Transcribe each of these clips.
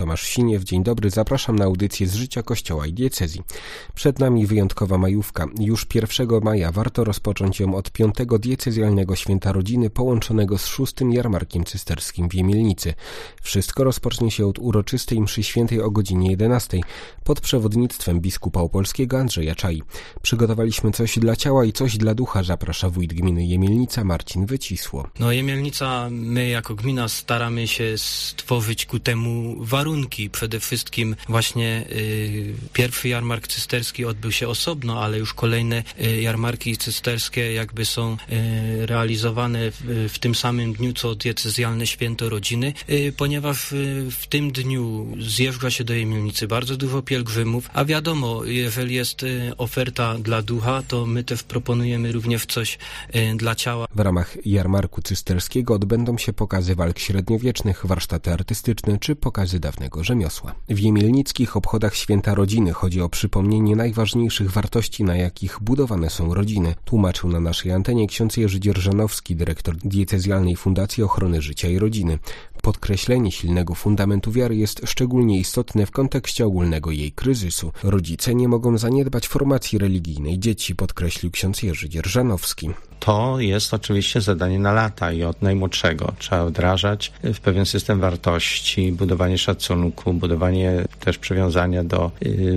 Tomasz Siniew. Dzień dobry, zapraszam na audycję z życia Kościoła i diecezji. Przed nami wyjątkowa majówka. Już 1 maja warto rozpocząć ją od 5. diecezjalnego święta rodziny połączonego z 6. jarmarkiem cysterskim w Jemielnicy. Wszystko rozpocznie się od uroczystej mszy świętej o godzinie 11 pod przewodnictwem biskupa opolskiego Andrzeja Czai. Przygotowaliśmy coś dla ciała i coś dla ducha, zaprasza wójt gminy Jemielnica Marcin Wycisło. Jemielnica, my jako gmina staramy się stworzyć ku temu warunki. Przede wszystkim właśnie pierwszy jarmark cysterski odbył się osobno, ale już kolejne jarmarki cysterskie jakby są realizowane w tym samym dniu, co diecezjalne święto rodziny, ponieważ w tym dniu zjeżdża się do Jemielnicy bardzo dużo pielgrzymów, a wiadomo, jeżeli jest oferta dla ducha, to my też proponujemy również coś dla ciała. W ramach jarmarku cysterskiego odbędą się pokazy walk średniowiecznych, warsztaty artystyczne czy pokazy dawnego rzemiosła. W jemielnickich obchodach święta rodziny chodzi o przypomnienie najważniejszych wartości, na jakich budowane są rodziny, tłumaczył na naszej antenie ksiądz Jerzy Dzierżanowski, dyrektor Diecezjalnej Fundacji Ochrony Życia i Rodziny. Podkreślenie silnego fundamentu wiary jest szczególnie istotne w kontekście ogólnego jej kryzysu. Rodzice nie mogą zaniedbać formacji religijnej dzieci, podkreślił ksiądz Jerzy Dzierżanowski. To jest oczywiście zadanie na lata i od najmłodszego. Trzeba wdrażać w pewien system wartości, budowanie szacunku, budowanie też przywiązania do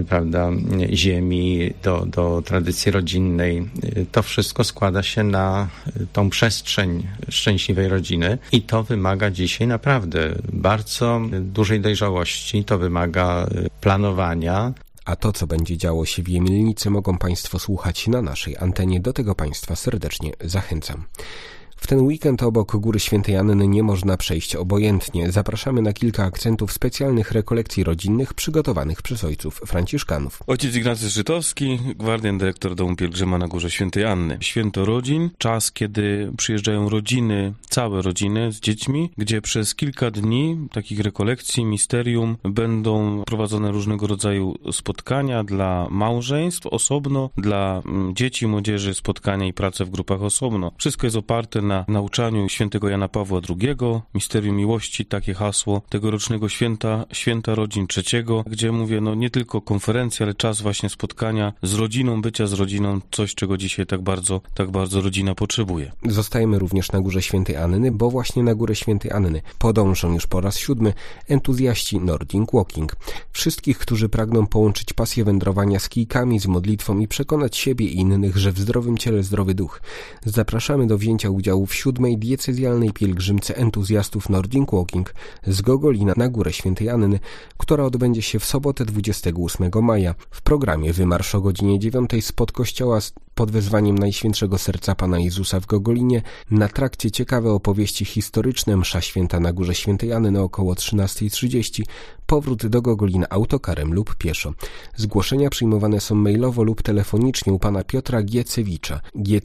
ziemi, do tradycji rodzinnej. To wszystko składa się na tą przestrzeń szczęśliwej rodziny i to wymaga dzisiaj naprawdę bardzo dużej dojrzałości, to wymaga planowania. A to, co będzie działo się w Jemielnicy, mogą Państwo słuchać na naszej antenie. Do tego Państwa serdecznie zachęcam. W ten weekend obok Góry Świętej Anny nie można przejść obojętnie. Zapraszamy na kilka akcentów specjalnych rekolekcji rodzinnych przygotowanych przez ojców franciszkanów. Ojciec Ignacy Żytowski, gwardian, dyrektor Domu Pielgrzyma na Górze Świętej Anny. Święto rodzin, czas, kiedy przyjeżdżają rodziny, całe rodziny z dziećmi, gdzie przez kilka dni takich rekolekcji, misterium, będą prowadzone różnego rodzaju spotkania dla małżeństw osobno, dla dzieci, młodzieży spotkania i prace w grupach osobno. Wszystko jest oparte na nauczaniu świętego Jana Pawła II, Misterium Miłości, takie hasło tegorocznego święta rodzin trzeciego, gdzie mówię, nie tylko konferencja, ale czas właśnie spotkania z rodziną, bycia z rodziną, coś, czego dzisiaj tak bardzo rodzina potrzebuje. Zostajemy również na Górze Świętej Anny, bo właśnie na Górę Świętej Anny podążą już po raz 7 entuzjaści Nordic Walking. Wszystkich, którzy pragną połączyć pasję wędrowania z kijkami, z modlitwą i przekonać siebie i innych, że w zdrowym ciele zdrowy duch. Zapraszamy do wzięcia udziału w 7. diecezjalnej pielgrzymce entuzjastów Nordic Walking z Gogolina na Górę Świętej Anny, która odbędzie się w sobotę 28 maja. W programie wymarsz o godzinie 9 spod kościoła pod wezwaniem Najświętszego Serca Pana Jezusa w Gogolinie, na trakcie ciekawe opowieści historyczne, msza święta na Górze Świętej Anny około 13:30, powrót do Gogolina autokarem lub pieszo. Zgłoszenia przyjmowane są mailowo lub telefonicznie u pana Piotra Giecewicza,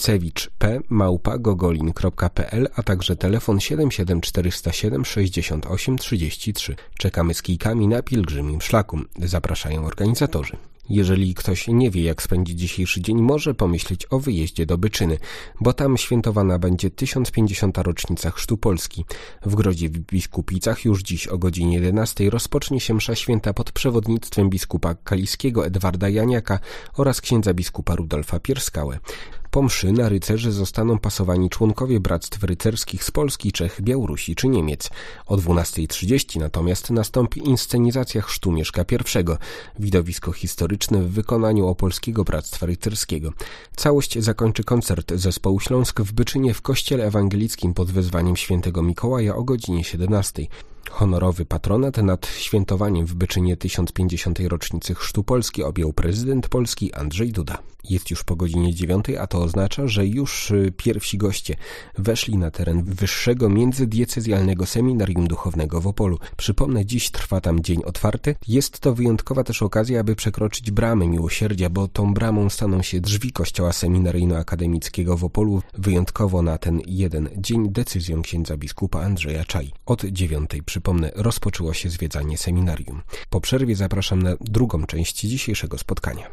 giecewicz.p@gogolin.pl, a także telefon 77407 68 33. Czekamy z kijkami na pielgrzymim szlaku. Zapraszają organizatorzy. Jeżeli ktoś nie wie, jak spędzić dzisiejszy dzień, może pomyśleć o wyjeździe do Byczyny, bo tam świętowana będzie 1050. rocznica Chrztu Polski. W Grodzie Biskupicach już dziś o godzinie 11 rozpocznie się msza święta pod przewodnictwem biskupa kaliskiego Edwarda Janiaka oraz księdza biskupa Rudolfa Pierskałę. Po mszy na rycerzy zostaną pasowani członkowie bractw rycerskich z Polski, Czech, Białorusi czy Niemiec. O 12:30 natomiast nastąpi inscenizacja chrztu Mieszka I, widowisko historyczne w wykonaniu Opolskiego Bractwa Rycerskiego. Całość zakończy koncert zespołu Śląsk w Byczynie w kościele ewangelickim pod wezwaniem świętego Mikołaja o godzinie 17. Honorowy patronat nad świętowaniem w Byczynie 1050. rocznicy Chrztu Polski objął prezydent Polski Andrzej Duda. Jest już po godzinie 9, a to oznacza, że już pierwsi goście weszli na teren Wyższego Międzydiecezjalnego Seminarium Duchownego w Opolu. Przypomnę, dziś trwa tam dzień otwarty. Jest to wyjątkowa też okazja, aby przekroczyć bramę miłosierdzia, bo tą bramą staną się drzwi kościoła seminaryjno-akademickiego w Opolu. Wyjątkowo na ten jeden dzień decyzją księdza biskupa Andrzeja Czai. Od 9, przypomnę, rozpoczęło się zwiedzanie seminarium. Po przerwie zapraszam na drugą część dzisiejszego spotkania.